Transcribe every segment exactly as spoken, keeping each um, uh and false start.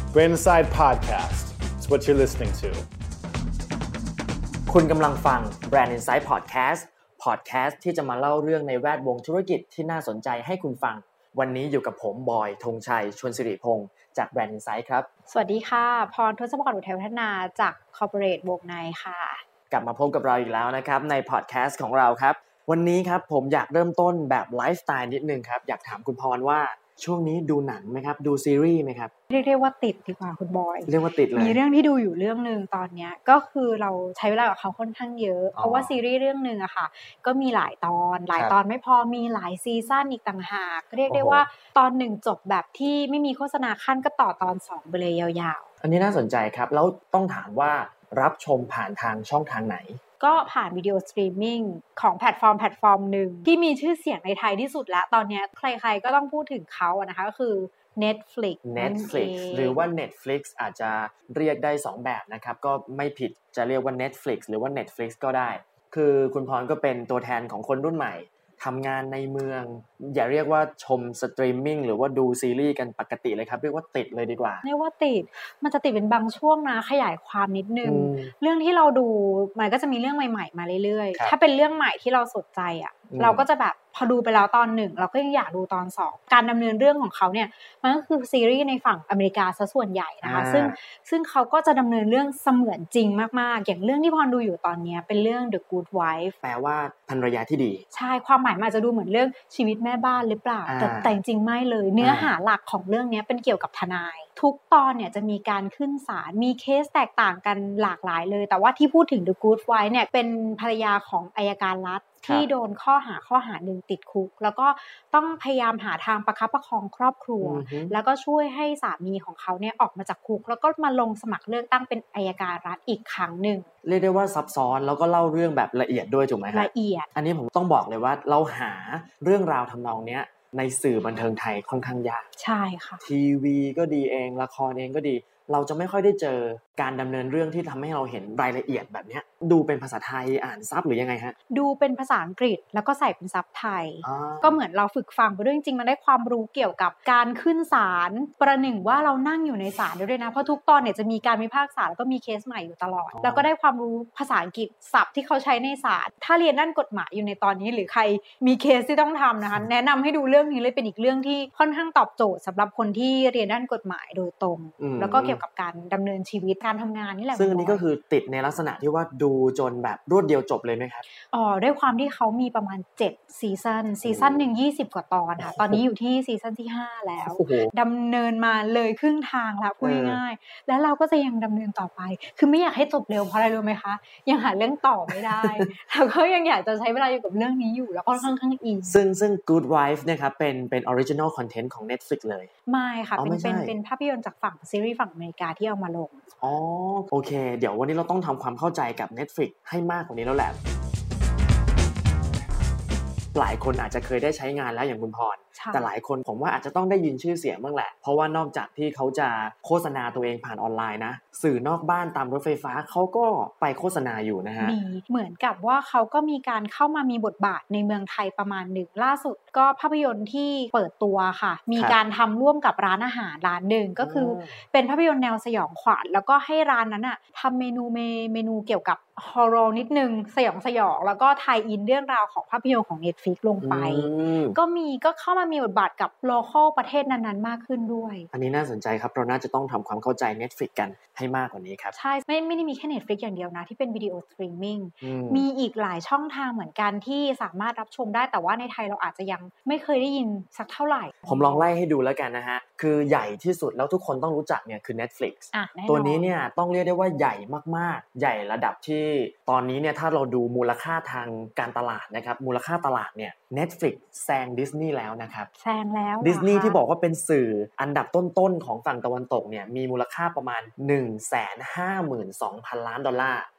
Brain Inside Podcast. It's what you're listening to. คุณกำลังฟัง Brand Insight Podcast Podcast ที่จะมาเล่าเรื่องในแวดวงธุรกิจที่น่าสนใจให้คุณฟังวันนี้อยู่กับผมบอยธงชัยชวนศิริพงศ์จาก Brand Insight ครับสวัสดีค่ะพรทศพรอุทัยพัฒนาจาก Corporate วงในค่ะกลับมาพบกับเราอีกแล้วนะครับใน Podcast ของเราครับวันนี้ครับผมอยากเริ่มต้นแบบไลฟ์สไตล์นิดนึงครับอยากถามคุณพรว่าช่วงนี้ดูหนังไหมครับดูซีรีส์ไหมครับเรียกได้ว่าติดดีกว่าคุณบอยเรียกว่าติดเลยมีเรื่องที่ดูอยู่เรื่องนึงตอนนี้ก็คือเราใช้เวลากับเขาค่อนข้างเยอะเพราะว่าซีรีส์เรื่องนึงอะค่ะก็มีหลายตอนหลายตอนไม่พอมีหลายซีซั่นอีกต่างหากเรียกได้ว่าตอนหนึ่งจบแบบที่ไม่มีโฆษณาขั้นก็ต่อตอนสองไปเลยยาวๆอันนี้น่าสนใจครับแล้วต้องถามว่ารับชมผ่านทางช่องทางไหนก็ผ่านวิดีโอสตรีมมิ่งของแพลตฟอร์มแพลตฟอร์มหนึ่งที่มีชื่อเสียงในไทยที่สุดแล้วตอนนี้ใครๆก็ต้องพูดถึงเขาอะนะคะก็คือ Netflix Netflix หรือว่า Netflix อาจจะเรียกได้สองแบบนะครับก็ไม่ผิดจะเรียกว่า Netflix หรือว่า Netflix ก็ได้คือคุณพรก็เป็นตัวแทนของคนรุ่นใหม่ทำงานในเมืองอย่าเรียกว่าชมสตรีมมิ่งหรือว่าดูซีรีส์กันปกติเลยครับเรียกว่าติดเลยดีกว่าเรียกว่าติดมันจะติดเป็นบางช่วงนะขยายความนิดนึงเรื่องที่เราดูมันก็จะมีเรื่องใหม่ๆมาเรื่อยๆถ้าเป็นเรื่องใหม่ที่เราสนใจอ่ะเราก็จะแบบพอดูไปแล้วตอนหนึ่งเราก็ยังอยากดูตอนสองการดำเนินเรื่องของเขาเนี่ยมันก็คือซีรีส์ในฝั่งอเมริกาซะส่วนใหญ่นะคะซึ่งซึ่งเขาก็จะดำเนินเรื่องเสมือนจริงมากๆอย่างเรื่องที่พรดูอยู่ตอนนี้เป็นเรื่อง The Good Wife แปลว่าภรรยาที่ดีใช่ความหมายมันอาจจะดูเหมือนเรื่องชีวิตแม่บ้านหรือเปล่าแต่แต่จริงๆไม่เลยเนื้อหาหลักของเรื่องนี้เป็นเกี่ยวกับทนายทุกตอนเนี่ยจะมีการขึ้นศาลมีเคสแตกต่างกันหลากหลายเลยแต่ว่าที่พูดถึง The Good Wife เนี่ยเป็นภรรยาของอัยการรัฐที่โดนข้อหาข้อหาหนึ่งติดคุกแล้วก็ต้องพยายามหาทางประคับประคองครอบครัวแล้วก็ช่วยให้สามีของเขาเนี่ยออกมาจากคุกแล้วก็มาลงสมัครเลือกตั้งเป็นอัยการรัฐอีกครั้งหนึ่งเรียกได้ว่าซับซ้อนแล้วก็เล่าเรื่องแบบละเอียดด้วยถูกไหมครับละเอียดอันนี้ผมต้องบอกเลยว่าเราหาเรื่องราวทำนองเนี้ยในสื่อบันเทิงไทยค่อนข้างยากใช่ค่ะทีวีก็ดีเองละครเองก็ดีเราจะไม่ค่อยได้เจอการดำเนินเรื่องที่ทำให้เราเห็นรายละเอียดแบบนี้ดูเป็นภาษาไทยอ่านซับหรือยังไงฮะดูเป็นภาษาอังกฤษแล้วก็ใส่เป็นซับไทยก็เหมือนเราฝึกฟังไปด้วยจริงๆมันได้ความรู้เกี่ยวกับการขึ้นศาลประหนึ่งว่าเรานั่งอยู่ในศาลด้วยนะเพราะทุกตอนเนี่ยจะมีการพิพากษาแล้วก็มีเคสใหม่อยู่ตลอดแล้วก็ได้ความรู้ภาษาอังกฤษศัพท์ที่เขาใช้ในศาลถ้าเรียนด้านกฎหมายอยู่ในตอนนี้หรือใครมีเคสที่ต้องทำนะคะแนะนำให้ดูเรื่องนี้เลยเป็นอีกเรื่องที่ค่อนข้างตอบโจทย์สำหรับคนที่เรียนด้านกฎหมายโดยตรงแล้วก็เกี่ยวกับการดำเนินชีวิตการทำงานนี่แหละซึ่งอันนี้ก็คือติดในลักษณะที่ว่าดูจนแบบรวดเดียวจบเลยไหมครับอ๋อด้วยความที่เขามีประมาณเจ็ดซีซั่นซีซั่นหนึ่งยี่สิบกว่าตอนค่ะตอนนี้อยู่ที่ซีซั่นที่ห้าแล้วดำเนินมาเลยครึ่งทางแล้วพูดง่ายๆแล้วเราก็จะยังดำเนินต่อไปคือไม่อยากให้จบเร็วเพราะอะไรรู้ไหมคะยังหาเรื่องต่อไม่ได้เราก็ยังอยากจะใช้เวลาอยู่กับเรื่องนี้อยู่แล้วก็ค่อนข้างอินซึ่งซึ่ง Good Wife เนี่ยครับเป็นเป็น original content ของ Netflix เลยไม่ค่ะเป็นเป็นเป็นภาพยนตร์จากฝั่งซีรีส์ฝั่งอเมริกาที่เอามาลงอ๋อโอเคเดี๋ยววันนี้เราต้องทำความเข้าใจกับ Netflix ให้มากกว่านี้แล้วแหละหลายคนอาจจะเคยได้ใช้งานแล้วอย่างคุณพรแต่หลายคนผมว่าอาจจะต้องได้ยินชื่อเสียงบ้างแหละเพราะว่านอกจากที่เขาจะโฆษณาตัวเองผ่านออนไลน์นะสื่อนอกบ้านตามรถไฟฟ้าเขาก็ไปโฆษณาอยู่นะฮะมีเหมือนกับว่าเขาก็มีการเข้ามามีบทบาทในเมืองไทยประมาณหนึ่งล่าสุดก็ภาพยนตร์ที่เปิดตัวค่ะมีการทำร่วมกับร้านอาหารร้านหนึ่งก็คือเป็นภาพยนตร์แนวสยองขวัญแล้วก็ให้ร้านนั้นอะทำเมนูเมนูเกี่ยวกับฮอร์เรอร์นิดนึงสยองสยองแล้วก็ไทยอินเรื่องราวของภาพยนตร์ของ Netflix ลงไปก็มีก็เข้ามามีบทบาทกับโลคอลประเทศนั้นๆมากขึ้นด้วยอันนี้น่าสนใจครับเราน่าจะต้องทำความเข้าใจ Netflix กันให้มากกว่านี้ครับใช่ไม่ไม่ได้มีแค่ Netflix อย่างเดียวนะที่เป็นวิดีโอสตรีมมิ่งมีอีกหลายช่องทางเหมือนกันที่สามารถรับชมได้แต่ว่าในไทยเราอาจจะยังไม่เคยได้ยินสักเท่าไหร่ผมลองไล่ให้ดูแล้วกันนะฮะคือใหญ่ที่สุดแล้วทุกคนต้องรู้จักเนี่ยคือ Netflix ตัวนี้เนี่ยต้องเรียกได้ว่าใหญ่มากๆใหญ่ระดับที่ตอนนี้เนี่ยถ้าเราดูมูลค่าทางการตลาดนะครับมูลค่าตลาดเนี่ย Netflix แซง Disney แล้วนะครับแซงแล้ว Disney ที่บอกว่าเป็นสื่ออันดับต้นๆของฝั่งตะวันตกเนี่ยมีมูลค่าประมาณ หนึ่งแสนห้าหมื่นสองพัน ล้านดอลลาร์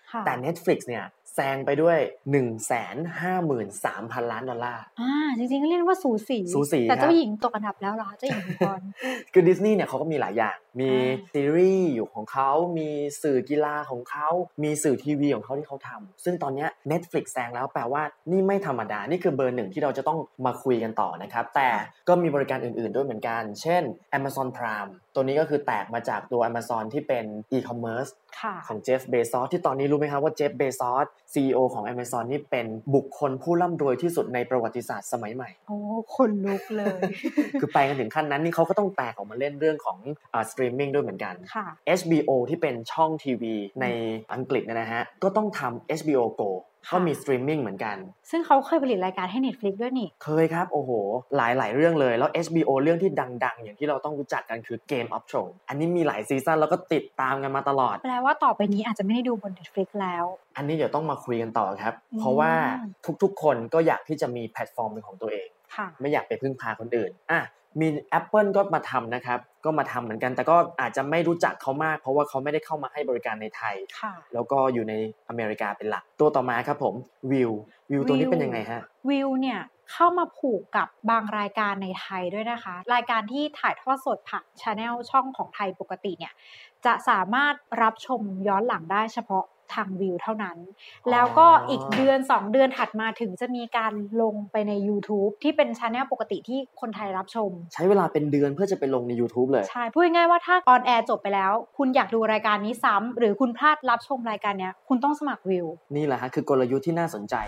แต่ Netflix เนี่ยแซงไปด้วย หนึ่งแสนห้าหมื่นสามพัน ล้านดอลลาร์อ่าจริงๆก็เรียกว่าสูสีสูสีแต่เจ้าหญิงตกอันดับแล้วเหรอเจ้าหญิงพรคือดิสนีย์เนี่ยเขาก็มีหลายอย่างมีซีรีส์อยู่ของเขามีสื่อกีฬาของเขามีสื่อทีวีของเขาที่เขาทำซึ่งตอนนี้ Netflix แซงแล้วแปลว่านี่ไม่ธรรมดานี่คือเบอร์หนึ่งที่เราจะต้องมาคุยกันต่อนะครับแต่ก็มีบริการอื่นๆด้วยเหมือนกันเช่น Amazon Prime ตัวนี้ก็คือแตกมาจากตัว Amazon ที่เป็น e-commerce ของเจฟ เบซอสที่ตอนนี้รู้ไหมครับว่าเจฟ เบซอส ซี อี โอ ของ Amazon นี่เป็นบุคคลผู้ร่ำรวยที่สุดในประวัติศาสตร์สมัยใหม่โอ้คนลุกเลยคือไปกันถึงขั้นนั้นนี่เขาก็ต้องแตกออกมาเล่นเรื่องของอ่าสตรีมมิ่งด้วยเหมือนกัน เอช บี โอ ที่เป็นช่องทีวีในอังกฤษนะฮะก็ต้องทำ เอช บี โอ Go ก็มีสตรีมมิ่งเหมือนกันซึ่งเขาเคยผลิตรายการให้ Netflix ด้วยนี่เคยครับโอ้โหหลายๆเรื่องเลยแล้ว เอช บี โอ เรื่องที่ดังๆอย่างที่เราต้องรู้จักกันคือ Game of Thrones อันนี้มีหลายซีซั่นแล้วก็ติดตามกันมาตลอดแปลว่าต่อไปนี้อาจจะไม่ได้ดูบน Netflix แล้วอันนี้เดี๋ยวต้องมาคุยกันต่อครับเพราะว่าทุกๆคนก็อยากที่จะมีแพลตฟอร์มเป็นของตัวเองไม่อยากไปพึ่งพาคนอื่นอ่ะมี Apple ก็มาทำนะครับก็มาทำเหมือนกันแต่ก็อาจจะไม่รู้จักเขามากเพราะว่าเขาไม่ได้เข้ามาให้บริการในไทยแล้วก็อยู่ในอเมริกาเป็นหลักตัวต่อมาครับผมวิววิวตัวนี้เป็นยังไงฮะวิวเนี่ยเข้ามาผูกกับบางรายการในไทยด้วยนะคะรายการที่ถ่ายทอดสดผ่าน Channel ช่องของไทยปกติเนี่ยจะสามารถรับชมย้อนหลังได้เฉพาะทางวิวเท่านั้นแล้วก็อีกเดือนสองเดือนถัดมาถึงจะมีการลงไปใน YouTube ที่เป็น Channel ปกติที่คนไทยรับชมใช้เวลาเป็นเดือนเพื่อจะไปลงใน YouTube เลยใช่พูดง่ายๆว่าถ้าออนแอร์จบไปแล้วคุณอยากดูรายการนี้ซ้ำหรือคุณพลาดรับชมรายการเนี้ยคุณต้องสมัครวิวนี่แหละฮะคือกลยุทธ์ที่น่าสนใจ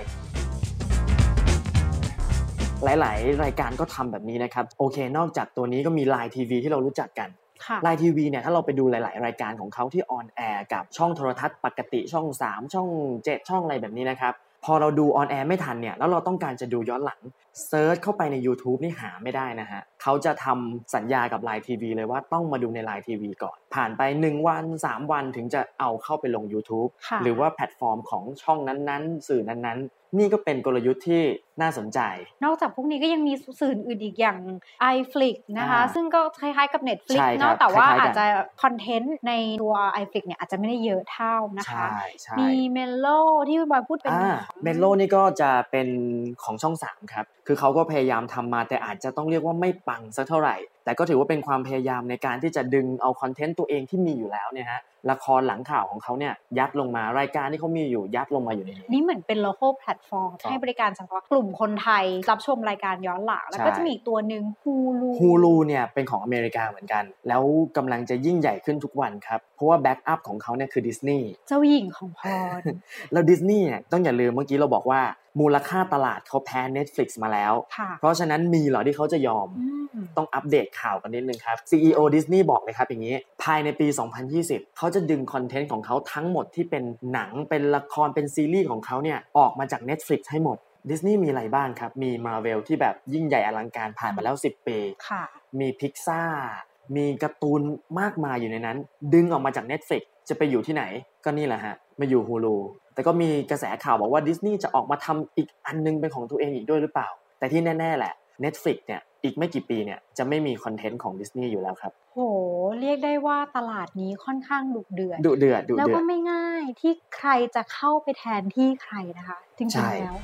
หลายๆรายการก็ทำแบบนี้นะครับโอเคนอกจากตัวนี้ก็มี ไลน์ ที วี ที่เรารู้จักกันไลน์ ที วี เนี่ยถ้าเราไปดูหลายๆรายการของเขาที่ออนแอร์กับช่องโทรทัศน์ปกติช่องสามช่องเจ็ดช่องอะไรแบบนี้นะครับพอเราดูออนแอร์ไม่ทันเนี่ยแล้วเราต้องการจะดูย้อนหลังเซิร์ชเข้าไปใน YouTube นี่หาไม่ได้นะฮะเขาจะทำสัญญากับ ไลน์ ที วี เลยว่าต้องมาดูใน ไลน์ ที วี ก่อนผ่านไปหนึ่งวันสามวันถึงจะเอาเข้าไปลง YouTube หรือว่าแพลตฟอร์มของช่องนั้นๆสื่อนั้นๆนี่ก็เป็นกลยุทธ์ที่น่าสนใจนอกจากพวกนี้ก็ยังมีสื่ออื่นอีกอย่าง iFlix นะคะซึ่งก็คล้ายๆกับ Netflix เนาะแต่ว่าอาจจะคอนเทนต์ในตัว iFlix เนี่ยอาจจะไม่ได้เยอะเท่านะคะมี Mello ที่บอยพูดเป็น Mello นี่ก็จะเป็นของช่องสามครับคือเขาก็พยายามทำมาแต่อาจจะต้องเรียกว่าไม่ปังสักเท่าไหร่แต่ก็ถือว่าเป็นความพยายามในการที่จะดึงเอาคอนเทนต์ตัวเองที่มีอยู่แล้วเนี่ยฮะละครหลังข่าวของเขาเนี่ยยัดลงมารายการที่เขามีอยู่ยัดลงมาอยู่ในนี้นี่เหมือนเป็น local platform ให้บริการเฉพาะกลุ่มคนไทยรับชมรายการย้อนหลังแล้วก็จะมีอีกตัวนึง Hulu Hulu เนี่ยเป็นของอเมริกาเหมือนกันแล้วกำลังจะยิ่งใหญ่ขึ้นทุกวันครับเพราะว่าแบ็กอัพของเขาเนี่ยคือดิสนีย์เจ้าหญิงของพรแล้วดิสนีย์เนี่ยต้องอย่าลืมเมื่อกี้เราบอกว่ามูลค่าตลาดเขาแพ้ Netflix มาแล้วเพราะฉะนั้นมีเหรอที่เขาจะยอมต้องอัปเดตข่าวกันนิดนึงครับ ซี อี โอ Disney บอกเลยครับอย่างนี้ภายในปีสองพันยี่สิบเขาจะดึงคอนเทนต์ของเขาทั้งหมดที่เป็นหนังเป็นละครเป็นซีรีส์ของเขาเนี่ยออกมาจาก Netflix ให้หมด Disney มีอะไรบ้างครับมี Marvel ที่แบบยิ่งใหญ่อลังการผ่านมาแล้วสิบปีมี Pixar มีการ์ตูนมากมายอยู่ในนั้นดึงออกมาจาก Netflix จะไปอยู่ที่ไหนก็นี่แหละฮะมาอยู่ Hulu แต่ก็มีกระแสข่าวบอกว่า Disney จะออกมาทำอีกอันนึงเป็นของตัวเองอีกด้วยหรือเปล่าแต่ที่แน่ๆแหละ Netflix เนี่ยอีกไม่กี่ปีเนี่ยจะไม่มีคอนเทนต์ของ Disney อยู่แล้วครับโหเรียกได้ว่าตลาดนี้ค่อนข้างดุเดือดดุเดือดดุเดือดแล้วก็ไม่ง่ายที่ใครจะเข้าไปแทนที่ใครนะคะจริงๆแล้ว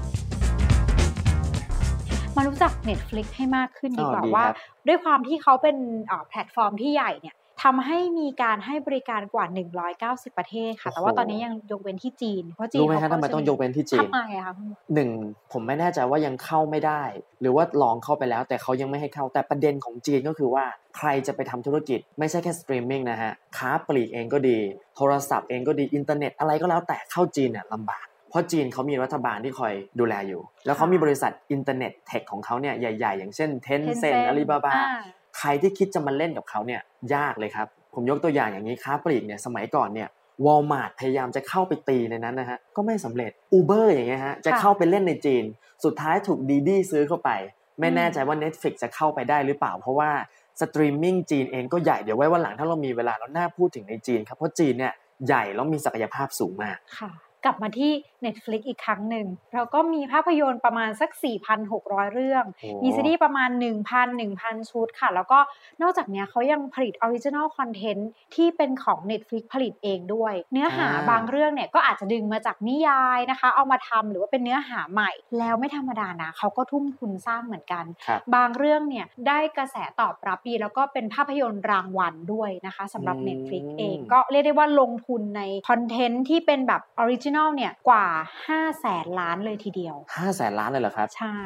มารู้จัก Netflix ให้มากขึ้นดีกว่าว่าด้วยความที่เขาเป็นแพลตฟอร์มที่ใหญ่เนี่ยทำให้มีการให้บริการกว่าหนึ่งร้อยเก้าสิบประเทศค่ะแต่ว่าตอนนี้ยังยกเว้นที่จีนเพราะจีนรู้ไหมคะทำไมต้องยกเว้นที่จีนทำไมอะคะหนึ่งผมไม่แน่ใจว่ายังเข้าไม่ได้หรือว่าลองเข้าไปแล้วแต่เขายังไม่ให้เข้าแต่ประเด็นของจีนก็คือว่าใครจะไปทำธุรกิจไม่ใช่แค่สตรีมมิ่งนะฮะค้าปลีกเองก็ดีโทรศัพท์เองก็ดีอินเทอร์เน็ตอะไรก็แล้วแต่เข้าจีนเนี่ยลำบากเพราะจีนเขามีรัฐบาลที่คอยดูแลอยู่แล้วเขามีบริษัทอินเทอร์เน็ตเทคของเขาเนี่ยใหญ่ๆอย่างเช่น Tencent Alibaba ใครที่คิดจะมาเล่นกับเขาเนี่ยยากเลยครับผมยกตัวอย่างอย่างนี้ค้าปลีกเนี่ยสมัยก่อนเนี่ยวอลมาร์ทพยายามจะเข้าไปตีในนั้นนะฮะก็ไม่สำเร็จ Uber อย่างเงี้ยฮะจะเข้าไปเล่นในจีนสุดท้ายถูกดีดี้ซื้อเข้าไปไม่แน่ใจว่า Netflix จะเข้าไปได้หรือเปล่าเพราะว่าสตรีมมิ่งจีนเองก็ใหญ่เดี๋ยวไว้วันหลังถ้าเรามีเวลาเราน่าพูดถึงในจีนครับเพราะจีนเนี่ยใหญ่แล้วมีศักยภาพสูงมากกลับมาที่ Netflix อีกครั้งหนึ่งเราก็มีภาพยนตร์ประมาณสัก สี่พันหกร้อย เรื่องมีซีรีส์ประมาณ หนึ่งพัน หนึ่งพัน ชุดค่ะแล้วก็นอกจากนี้เขายังผลิต Original Content ที่เป็นของ Netflix ผลิตเองด้วยเนื้อหาบางเรื่องเนี่ยก็อาจจะดึงมาจากนิยายนะคะเอามาทำหรือว่าเป็นเนื้อหาใหม่แล้วไม่ธรรมดานะเขาก็ทุ่มทุนสร้างเหมือนกันบางเรื่องเนี่ยได้กระแสตอบรับดีแล้วก็เป็นภาพยนตร์รางวัลด้วยนะคะสำหรับ Netflix เองก็เรียกได้ว่าลงทุนในคอนเทนต์ที่เป็นแบบออริจินัลเนี่ยกว่า ห้าแสน ล้านเลยทีเดียวห้าแสน ล้านเลยเหรอครับใช่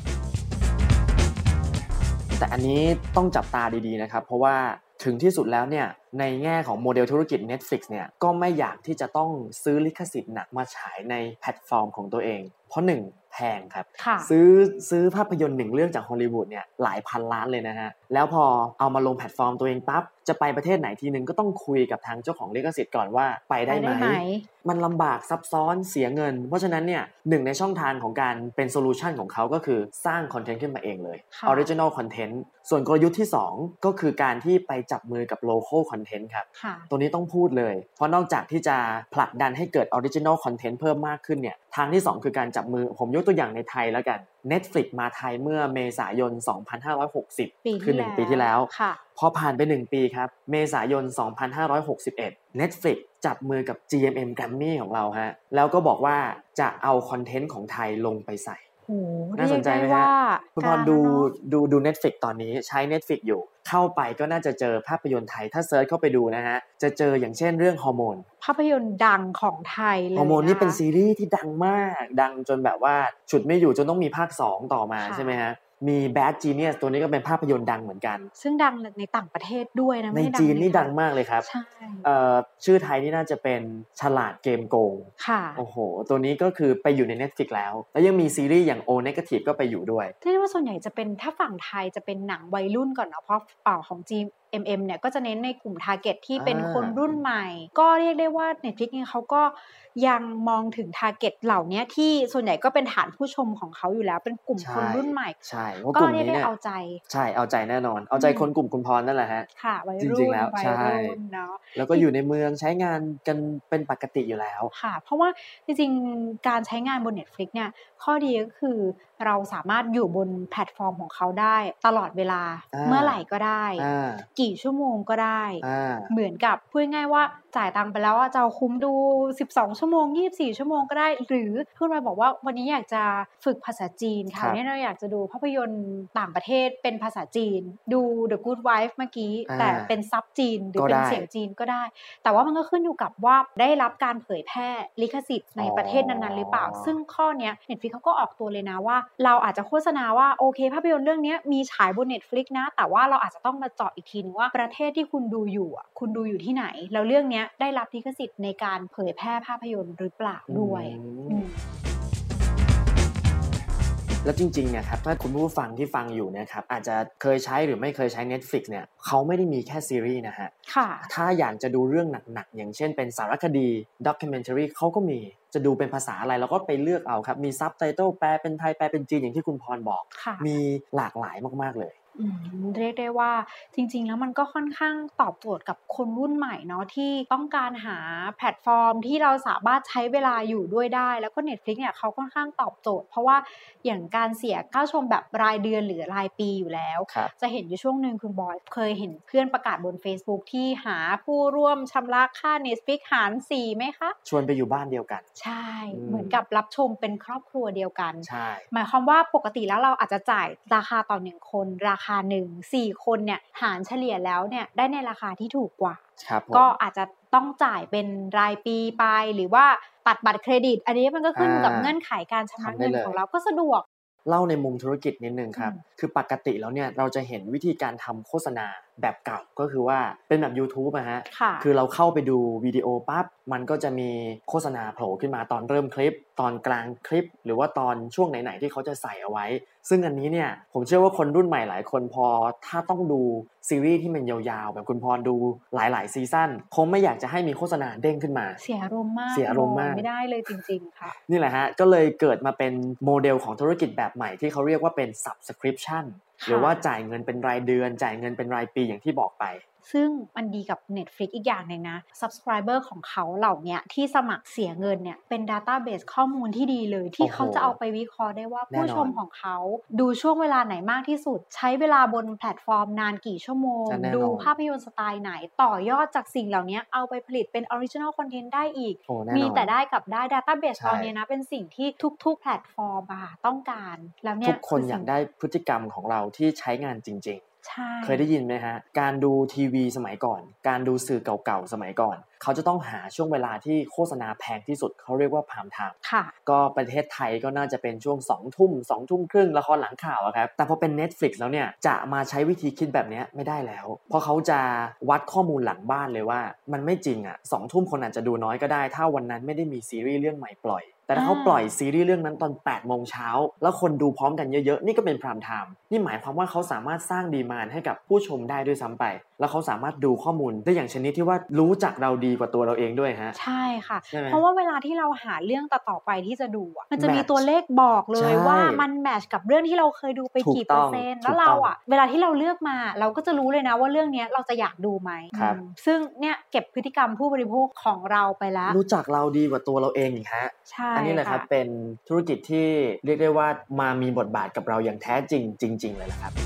แต่อันนี้ต้องจับตาดีๆนะครับเพราะว่าถึงที่สุดแล้วเนี่ยในแง่ของโมเดลธุรกิจ Netflix เนี่ยก็ไม่อยากที่จะต้องซื้อลิขสิทธิ์หนักมาฉายในแพลตฟอร์มของตัวเองเพราะหนึ่งแพงครับซื้อซื้อภาพยนตร์หนึ่งเรื่องจากฮอลลีวูดเนี่ยหลายพันล้านเลยนะฮะแล้วพอเอามาลงแพลตฟอร์มตัวเองปั๊บจะไปประเทศไหนทีนึงก็ต้องคุยกับทางเจ้าของลิขสิทธิ์ก่อนว่าไปได้ไหมมันลำบากซับซ้อนเสียเงินเพราะฉะนั้นเนี่ยหนึ่งในช่องทางของการเป็นโซลูชันของเขาก็คือสร้างคอนเทนต์ขึ้นมาเองเลยออริจินอลคอนเทนต์ส่วนกลยุทธ์ที่สองก็คือการที่ไปจับมือกับโลคอลคอนเทนต์ครับตัวนี้ต้องพูดเลยเพราะนอกจากที่จะผลักดันให้เกิดออริจินอลคอนเทนต์เพิ่มมากขึ้นเนี่ยทางที่สองคือการจับมือผมยกตัวอย่างในไทยแล้วกัน Netflix มาไทยเมื่อเมษายนสองพันห้าร้อยหกสิบคือหนึ่งปีที่แล้วพอผ่านไปหนึ่งปีครับเมษายนสองพันห้าร้อยหกสิบเอ็ด Netflix จับมือกับ จี เอ็ม เอ็ม Grammy ของเราฮะแล้วก็บอกว่าจะเอาคอนเทนต์ของไทยลงไปใส่น่าสนใจไหมฮะคุณพรดูดูดู Netflix ตอนนี้ใช้ Netflix อยู่เข้าไปก็น่าจะเจอภาพยนตร์ไทยถ้าเซิร์ชเข้าไปดูนะฮะจะเจออย่างเช่นเรื่องฮอร์โมนภาพยนตร์ดังของไทยเลยฮอร์โมนนี่เป็นซีรีส์ที่ดังมากดังจนแบบว่าฉุดไม่อยู่จนต้องมีภาคสองต่อมาใช่ไหมฮะมี Bad Genius ตัวนี้ก็เป็นภาพยนตร์ดังเหมือนกันซึ่งดังในต่างประเทศด้วยนะในจีนนี่ดังมากเลยครับใช่เอ่อชื่อไทยนี่น่าจะเป็นฉลาดเกมโกงค่ะโอ้โหตัวนี้ก็คือไปอยู่ใน Netflix แล้วแล้วยังมีซีรีส์อย่าง O Negative ก็ไปอยู่ด้วยที่ว่าส่วนใหญ่จะเป็นถ้าฝั่งไทยจะเป็นหนังวัยรุ่นก่อนเนาะเพราะเอ่อของจีน เอ็ม เอ็ม เนี่ยก็จะเน้นในกลุ่ม target ที่เป็นคนรุ่นใหม่ก็เรียกได้ว่า Netflix เนี่ยเขาก็ยังมองถึง target เหล่านี้ที่ส่วนใหญ่ก็เป็นฐานผู้ชมของเขาอยู่แล้วเป็นกลุ่มคนรุ่นใหม่ใช่เพราะกลุ่มนี้เนี่ยเอาใจใช่เอาใจแน่นอนเอาใจคนกลุ่มคุณพรนั่นแหละฮะค่ะวัยรุ่นจริงๆแล้วใช่เนาะแล้วก็อยู่ในเมืองใช้งานกันเป็นปกติอยู่แล้วค่ะเพราะว่าจริงๆการใช้งานบน Netflix เนี่ยข้อดีก็คือเราสามารถอยู่บนแพลตฟอร์มของเขาได้ตลอดเวลาเมื่อไหร่ก็ได้กี่ชั่วโมงก็ได้เหมือนกับพูดง่ายๆว่าจ่ายตังค์ไปแล้วจะคุ้มดูสิบสองชั่วโมงยี่สิบสี่ชั่วโมงก็ได้หรือพูดมาบอกว่าวันนี้อยากจะฝึกภาษาจีนค่ะเนี่ยเราอยากจะดูภาพยนตร์ต่างประเทศเป็นภาษาจีนดู The Good Wife เมื่อกี้แต่เป็นซับจีนหรือเป็นเสียงจีนก็ได้แต่ว่ามันก็ขึ้นอยู่กับว่าได้รับการเผยแพร่ลิขสิทธิ์ในประเทศนั้นๆหรือเปล่าซึ่งข้อเนี้ย Netflix เขาก็ออกตัวเลยนะว่าเราอาจจะโฆษณาว่าโอเคภาพยนตร์เรื่องนี้มีฉายบน Netflix นะแต่ว่าเราอาจจะต้องมาเจาะอีกทีนึงว่าประเทศที่คุณดูอยู่อ่ะคุณดูอยู่ที่ไหนแล้วเรื่องนี้ได้รับลิขสิทธิ์ในการเผยแพร่ภาพยนตร์หรือเปล่าด้วยแล้วจริงๆเนี่ยครับถ้าคุณผู้ฟังที่ฟังอยู่นะครับอาจจะเคยใช้หรือไม่เคยใช้ Netflix เนี่ยเขาไม่ได้มีแค่ซีรีส์นะฮะค่ะถ้าอยากจะดูเรื่องหนักๆอย่างเช่นเป็นสารคดีด็อกคิวเมนทารีเขาก็มีจะดูเป็นภาษาอะไรเราก็ไปเลือกเอาครับมีซับไตเติลแปลเป็นไทยแปลเป็นจีนอย่างที่คุณพรบอกมีหลากหลายมากๆเลยเรียกได้ว่าจริงๆแล้วมันก็ค่อนข้างตอบโจทย์กับคนรุ่นใหม่เนาะที่ต้องการหาแพลตฟอร์มที่เราสามารถใช้เวลาอยู่ด้วยได้แล้วก็ Netflix เนี่ยเขาค่อนข้างตอบโจทย์เพราะว่าอย่างการเสียค่าชมแบบรายเดือนหรือรายปีอยู่แล้วจะเห็นอยู่ช่วงนึงคุณบอยเคยเห็นเพื่อนประกาศบน Facebook ที่หาผู้ร่วมชำระค่า Netflix หารสี่ไหมคะชวนไปอยู่บ้านเดียวกันใช่เหมือนกับรับชมเป็นครอบครัวเดียวกันใช่หมายความว่าปกติแล้วเราอาจจะจ่ายราคาต่อหนึ่งคนราคาหนึ่ง สี่คนเนี่ยหารเฉลี่ยแล้วเนี่ยได้ในราคาที่ถูกกว่าก็อาจจะต้องจ่ายเป็นรายปีไปหรือว่าตัดบัตรเครดิตอันนี้มันก็ขึ้นกับเงื่อนไขการชำระเงินของเราก็สะดวกเล่าในมุมธุรกิจนิดนึงครับคือปกติแล้วเนี่ยเราจะเห็นวิธีการทำโฆษณาแบบเก่าก็คือว่าเป็นแบบ YouTube อะฮะคือเราเข้าไปดูวิดีโอปั๊บมันก็จะมีโฆษณาโผล่ขึ้นมาตอนเริ่มคลิปตอนกลางคลิปหรือว่าตอนช่วงไหนๆที่เขาจะใส่เอาไว้ซึ่งอันนี้เนี่ยผมเชื่อว่าคนรุ่นใหม่หลายคนพอถ้าต้องดูซีรีส์ที่มันยาวๆแบบคุณพรดูหลายๆซีซั่นคงไม่อยากจะให้มีโฆษณาเด้งขึ้นมาเสียอารมณ์มากเสียอารมณ์มากไม่ได้เลยจริงๆค่ะนี่แหละฮะก็เลยเกิดมาเป็นโมเดลของธุรกิจแบบใหม่ที่เขาเรียกว่าเป็น Subscription หรือว่าจ่ายเงินเป็นรายเดือนจ่ายเงินเป็นรายปีอย่างที่บอกไปซึ่งมันดีกับ Netflix อีกอย่างนึงนะ Subscriber ของเขาเหล่านี้ที่สมัครเสียเงินเนี่ยเป็น Database ข้อมูลที่ดีเลยที่เขาจะเอาไปวิเคราะห์ได้ว่าผู้ชมของเขาดูช่วงเวลาไหนมากที่สุดใช้เวลาบนแพลตฟอร์มนานกี่ชั่วโมงดูภาพยนตร์สไตล์ไหนต่อยอดจากสิ่งเหล่านี้เอาไปผลิตเป็น Original Content ได้อีกมีแต่ได้กับได้ Database ตอนนี้นะเป็นสิ่งที่ทุกๆแพลตฟอร์มอะต้องการแล้วเนี่ยทุกคนอยากได้พฤติกรรมของเราที่ใช้งานจริงๆเคยได้ยินไหมฮะการดูทีวีสมัยก่อนการดูสื่อเก่าๆสมัยก่อนเขาจะต้องหาช่วงเวลาที่โฆษณาแพงที่สุดเขาเรียกว่าพามไทม์ก็ประเทศไทยก็น่าจะเป็นช่วงสองทุ่มสองทุ่มครึ่งละครหลังข่าวครับแต่พอเป็น Netflix แล้วเนี่ยจะมาใช้วิธีคิดแบบนี้ไม่ได้แล้วเพราะเขาจะวัดข้อมูลหลังบ้านเลยว่ามันไม่จริงอ่ะสองทุ่มคนอาจจะดูน้อยก็ได้ถ้าวันนั้นไม่ได้มีซีรีส์เรื่องใหม่ปล่อยแต่ถ้าเขาปล่อยซีรีส์เรื่องนั้นตอนแปดโมงเช้าแล้วคนดูพร้อมกันเยอะๆนี่ก็เป็นพรามไทม์นี่หมายความว่าเขาสามารถสร้างดีมานด์ให้กับผู้ชมได้ด้วยซ้ำไปแล้วเขาสามารถดูข้อมูลได้อย่างชนิดที่ว่ารู้จักเราดีกว่าตัวเราเองด้วยฮะใช่ค่ะเพราะว่าเวลาที่เราหาเรื่องต่อๆไปที่จะดูอ่ะมันจะมีตัวเลขบอกเลยว่ามันแมทช์กับเรื่องที่เราเคยดูไปกี่เปอร์เซ็นต์แล้วเราอ่ะเวลาที่เราเลือกมาเราก็จะรู้เลยนะว่าเรื่องนี้เราจะอยากดูไหมซึ่งเนี่ยเก็บพฤติกรรมผู้บริโภคของเราไปแล้วรู้จักเราดีกว่าตัวเราเองอีกฮะอันนี้แหละครับเป็นธุรกิจที่เรียกได้ว่ามามีบทบาทกับเราอย่างแท้จริงจริงๆเลยละครับ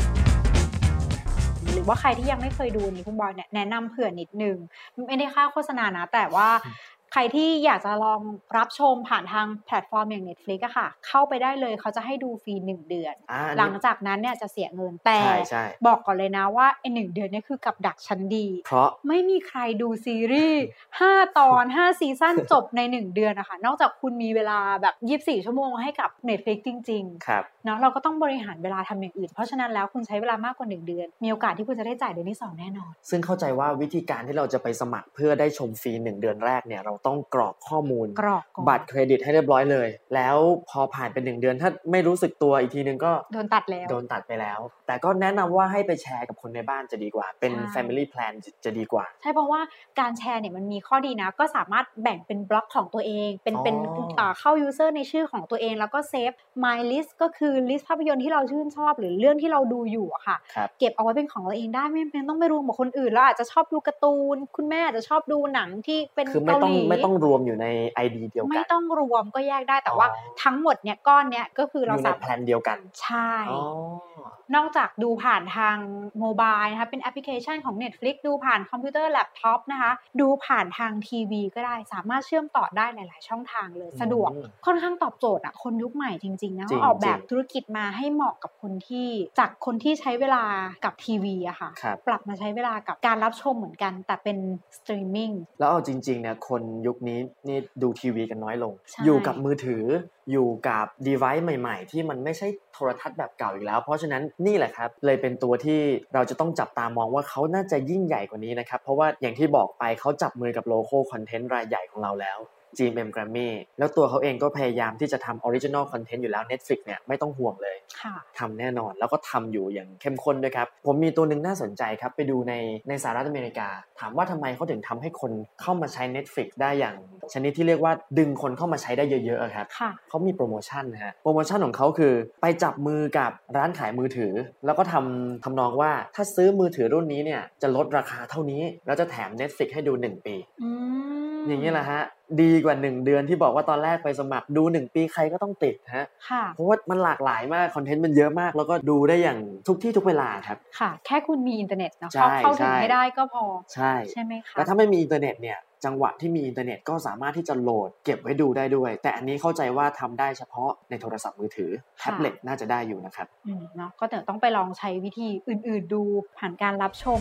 หรือว่าใครที่ยังไม่เคยดูนี่คุณบอยเนี่ยแนะนำเผื่อนิดนึงไม่ได้ค่าโฆษณานะแต่ว่าใครที่อยากจะลองรับชมผ่านทางแพลตฟอร์มอย่าง Netflix อะค่ะเข้าไปได้เลยเขาจะให้ดูฟรีหนึ่งเดือนหลังจากนั้นเนี่ยจะเสียเงินแต่บอกก่อนเลยนะว่าไอ้หนึ่งเดือนนี่คือกับดักชั้นดีเพราะไม่มีใครดูซีรีส์ห้าตอนห้าซีซั่นจบในหนึ่งเดือนอะค่ะนอกจากคุณมีเวลาแบบยี่สิบสี่ชั่วโมงให้กับ Netflix จริงๆครับเนาะเราก็ต้องบริหารเวลาทำอย่างอื่นเพราะฉะนั้นแล้วคุณใช้เวลามากกว่าหนึ่งเดือนมีโอกาสที่คุณจะได้จ่ายเดือนที่สองแน่นอนซึ่งเข้าใจว่าวิธีการที่เราจะไปสมัครเพื่อได้ชมฟรีหนึ่งเดือนแรกเนี่ยเราต้องกรอกข้อมูลกรอกบัตรเครดิตให้เรียบร้อยเลยแล้วพอผ่านเป็นหนึ่งเดือนถ้าไม่รู้สึกตัวอีกทีนึงก็โดนตัดแล้วโดนตัดไปแล้วแต่ก็แนะนำว่าให้ไปแชร์กับคนในบ้านจะดีกว่าเป็น Family Plan จะดีกว่าใช่เพราะว่าการแชร์เนี่ยมันมีข้อดีนะก็สามารถแบ่งเป็นบล็อกของตัวเองเป็นเป็นเข้า user ในชื่อของตัวเองแล้วก็เซฟ my list ก็คือ list ภาพยนตร์ที่เราชื่นชอบหรือเรื่องที่เราดูอยู่อะค่ะเก็บเอาไว้เป็นของเราเองได้ไม่จำเป็นต้องไปรวมกับคนอื่นเราอาจจะชอบดูการ์ตูนคุณแม่อาจจะชอบดูหนังที่เป็นเกาหลีคือไม่ต้องไม่ต้องรวมอยู่ใน ไอ ดี เดียวกันไม่ต้องรวมก็แยกได้แต่ว่าทั้งหมดเนี่ยก้อนเนี้ยก็คือเราสามารถแพลนเดียวกันใช่นอกจากดูผ่านทางโมบายนะคะเป็นแอปพลิเคชันของ Netflix ดูผ่านคอมพิวเตอร์แล็ปท็อปนะคะดูผ่านทางทีวีก็ได้สามารถเชื่อมต่อได้หลายๆช่องทางเลยสะดวกค่อนข้างตอบโจทย์อ่ะคนยุคใหม่จริงๆนะออกแบบธุรกิจมาให้เหมาะกับคนที่จากคนที่ใช้เวลากับทีวีอะค่ะปรับมาใช้เวลากับการรับชมเหมือนกันแต่เป็นสตรีมมิ่งแล้วเอาจริงๆเนี่ยคนยุคนี้นี่ดูทีวีกันน้อยลงอยู่กับมือถืออยู่กับ device ใหม่ๆที่มันไม่ใช่โทรทัศน์แบบเก่าอีกแล้วเพราะฉะนั้นนี่แหละครับเลยเป็นตัวที่เราจะต้องจับตามองว่าเขาน่าจะยิ่งใหญ่กว่านี้นะครับเพราะว่าอย่างที่บอกไปเขาจับมือกับโลโก้คอนเทนต์รายใหญ่ของเราแล้ว จี เอ็ม เอ็ม Grammy แล้วตัวเขาเองก็พยายามที่จะทำ Original Content อยู่แล้ว Netflix เนี่ยไม่ต้องห่วงเลยทำแน่นอนแล้วก็ทำอยู่อย่างเข้มข้นด้วยครับผมมีตัวหนึ่งน่าสนใจครับไปดูในในสหรัฐอเมริกาถามว่าทำไมเขาถึงทำให้คนเข้ามาใช้ Netflix ได้อย่างชนิดที่เรียกว่าดึงคนเข้ามาใช้ได้เยอะๆครับเขามีโปรโมชั่นนะฮะโปรโมชั่นของเขาคือไปจับมือกับร้านขายมือถือแล้วก็ทำทำนองว่าถ้าซื้อมือถือรุ่นนี้เนี่ยจะลดราคาเท่านี้แล้วจะแถม Netflix ให้ดูหนึ่งปีอย่างนี้แหละฮะดีกว่าหนึ่งเดือนที่บอกว่าตอนแรกไปสมัครดูหนึ่งปีใครก็ต้องติดฮะเพราะว่ามันหลากหลายมากคอนเทนต์มันเยอะมากแล้วก็ดูได้อย่างทุกที่ทุกเวลาครับค่ะแค่คุณมีอินเทอร์เน็ตเนาะเข้าถึงให้ได้ก็พอใช่ใช่ไหมคะแล้วถ้าไม่มีอินเทอร์เน็ตเนี่ยจังหวะที่มีอินเทอร์เน็ตก็สามารถที่จะโหลดเก็บไว้ดูได้ด้วยแต่อันนี้เข้าใจว่าทำได้เฉพาะในโทรศัพท์มือถือแท็บเล็ตน่าจะได้อยู่นะครับอืมเนาะก็เดี๋ยวต้องไปลองใช้วิธีอื่นๆดูผ่านการรับชม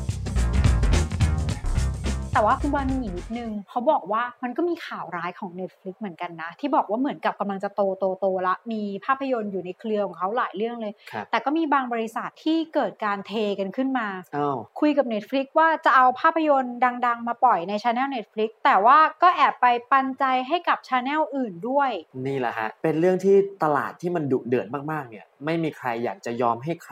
แต่ว่าคุณบอลมีนิดนึงเขาบอกว่ามันก็มีข่าวร้ายของ Netflix เหมือนกันนะที่บอกว่าเหมือนกับกำลังจะโตโตโตละมีภาพยนตร์อยู่ในเครือของเขาหลายเรื่องเลยแต่ก็มีบางบริษัทที่เกิดการเทกันขึ้นมาคุยกับ Netflix ว่าจะเอาภาพยนตร์ดังๆมาปล่อยใน Channel Netflix แต่ว่าก็แอบไปปันใจให้กับ Channel อื่นด้วยนี่แหละฮะเป็นเรื่องที่ตลาดที่มันดุเดือดมากๆเนี่ยไม่มีใครอยากจะยอมให้ใคร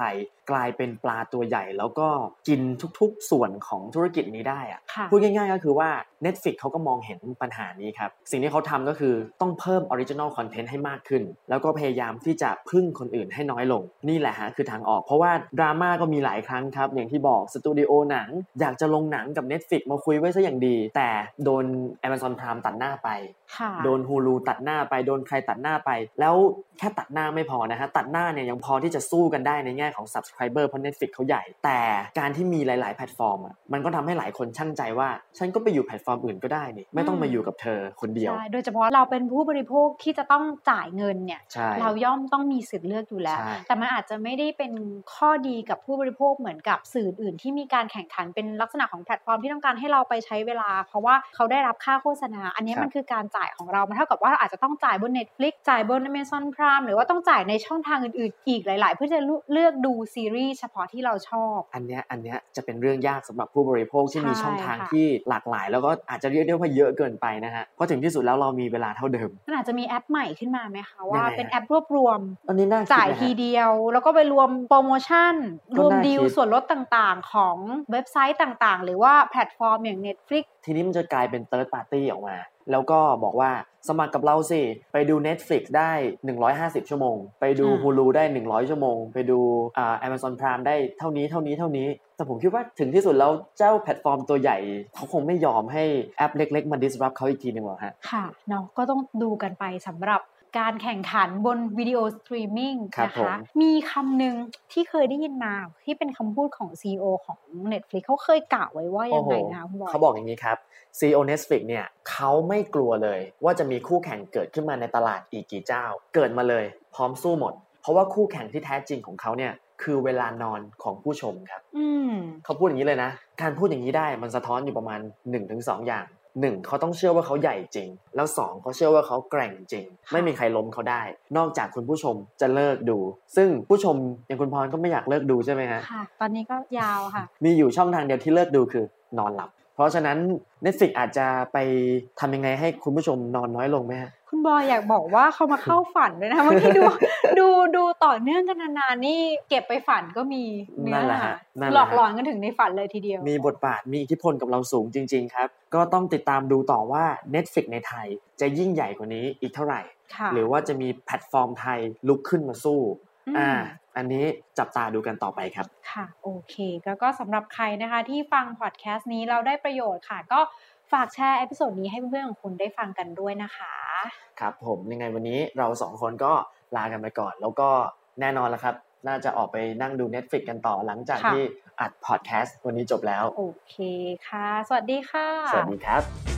กลายเป็นปลาตัวใหญ่แล้วก็กินทุกๆส่วนของธุรกิจนี้ได้อะพูดง่ายๆก็คือว่า Netflix เขาก็มองเห็นปัญหานี้ครับสิ่งที่เขาทำก็คือต้องเพิ่ม Original Content ให้มากขึ้นแล้วก็พยายามที่จะพึ่งคนอื่นให้น้อยลงนี่แหละฮะคือทางออกเพราะว่าดราม่าก็มีหลายครั้งครับอย่างที่บอกสตูดิโอหนังอยากจะลงหนังกับ Netflix มาคุยไว้ซะอย่างดีแต่โดน Amazon Prime ตัดหน้าไปโดน Hulu ตัดหน้าไปโดนใครตัดหน้าไปแล้วแค่ตัดหน้าไม่พอนะฮะตัดหน้าเนี่ยยังพอที่จะสู้กันได้ในแง่ของ Subscriber เพราะ Netflix เขาใหญ่แต่การที่มีหลายๆแพลตฟอร์มอ่ะมันก็ทำให้หลายคนชั่งใจว่าฉันก็ไปอยู่แพลตฟอร์มอื่นก็ได้นี่ไม่ต้องมาอยู่กับเธอคนเดียวใช่โดยเฉพาะเราเป็นผู้บริโภคที่จะต้องจ่ายเงินเนี่ยเราย่อมต้องมีสิทธิ์เลือกอยู่แล้วแต่มันอาจจะไม่ได้เป็นข้อดีกับผู้บริโภคเหมือนกับสื่ออื่นที่มีการแข่งขันเป็นลักษณะของแพลตฟอร์มที่ต้องการให้เราไปใช้เวลาเพราะว่าเขาได้รับค่าโฆษณาอันนี้มันคือการจ่ายของเรามันเท่ากับว่าอาจจะต้องจ่ายบน Netflix จ่ายบน Amazon Prime หรือว่าต้องจ่ายในช่องทางอื่นๆอีกหลายๆเพื่อจะเลือกดูซีรีส์เฉพาะที่เราชอบอันเนี้ยอันเนี้ยจะเป็นเรื่องยากสำหรับผู้บริโภคที่มีช่องทางที่หลากหลายแล้วก็อาจจะเรียกได้ว่าเยอะเกินไปนะฮะเพราะถึงที่สุดแล้วเรามีเวลาเท่าเดิมมันอาจจะมีแอปใหม่ขึ้นมาไหมคะว่าเป็นแอปรวบรวมอันนี้น่าจ่ายทีเดียวแล้วก็ไปรวมโปรโมชั่นรวมดีลส่วนลดต่างๆของเว็บไซต์ต่างๆหรือว่าแพลตฟอร์มอย่าง Netflix ทีนี้มันจะกลายเป็น third party ออกมาแล้วก็บอกว่าสมัครกับเราสิไปดู Netflix ได้หนึ่งร้อยห้าสิบชั่วโมงไปดู Hulu ได้หนึ่งร้อยชั่วโมงไปดูอ่า Amazon Prime ได้เท่านี้เท่านี้เท่านี้แต่ผมคิดว่าถึงที่สุดแล้วเจ้าแพลตฟอร์มตัวใหญ่เขาคงไม่ยอมให้แอปเล็กๆมา disrupt เขาอีกทีนึงหรอกฮะค่ะเนาะก็ต้องดูกันไปสำหรับการแข่งขันบนวิดีโอสตรีมมิ่งนะคะมีคำหนึ่งที่เคยได้ยินมาที่เป็นคำพูดของ ซี อี โอ ของ Netflix เขาเคยกล่าวไว้ว่ายังไงนะคุณบอยเขาบอกอย่างนี้ครับ ซี อี โอ Netflix เนี่ยเขาไม่กลัวเลยว่าจะมีคู่แข่งเกิดขึ้นมาในตลาดอีกกี่เจ้าเกิดมาเลยพร้อมสู้หมดเพราะว่าคู่แข่งที่แท้จริงของเขาเนี่ยคือเวลานอนของผู้ชมครับเขาพูดอย่างนี้เลยนะการพูดอย่างนี้ได้มันสะท้อนอยู่ประมาณ หนึ่งถึงสอง อย่างหนึ่งเขาต้องเชื่อว่าเขาใหญ่จริงแล้วสองเขาเชื่อว่าเขาแกร่งจริงไม่มีใครล้มเขาได้นอกจากคุณผู้ชมจะเลิกดูซึ่งผู้ชมอย่างคุณพรก็ไม่อยากเลิกดูใช่ไหมฮะค่ะตอนนี้ก็ยาวค่ะมีอยู่ช่องทางเดียวที่เลิกดูคือนอนหลับเพราะฉะนั้น Netflix อาจจะไปทำยังไงให้คุณผู้ชมนอนน้อยลงไหมฮะคุณบอยอยากบอกว่าเขามาเข้าฝันด้วยนะบางทีดูดูดูต่อเนื่องกันนานๆนี่เก็บไปฝันก็มีเนื้อหาหลอกหลอนกันถึงในฝันเลยทีเดียวมีบทบาทมีอิทธิพลกับเราสูงจริงๆครับก็ต้องติดตามดูต่อว่า Netflix ในไทยจะยิ่งใหญ่กว่านี้อีกเท่าไหร่หรือว่าจะมีแพลตฟอร์มไทยลุกขึ้นมาสู้อ่าอันนี้จับตาดูกันต่อไปครับค่ะโอเคแล้วก็สำหรับใครนะคะที่ฟังพอดแคสต์นี้เราได้ประโยชน์ค่ะก็ฝากแชร์เอพิโซดนี้ให้เพื่อนๆของคุณได้ฟังกันด้วยนะคะครับผมยังไงวันนี้เราสองคนก็ลากันไปก่อนแล้วก็แน่นอนแล้วครับน่าจะออกไปนั่งดู Netflix กันต่อหลังจากที่อัดพอดแคสต์วันนี้จบแล้วโอเคค่ะสวัสดีค่ะสวัสดีครับ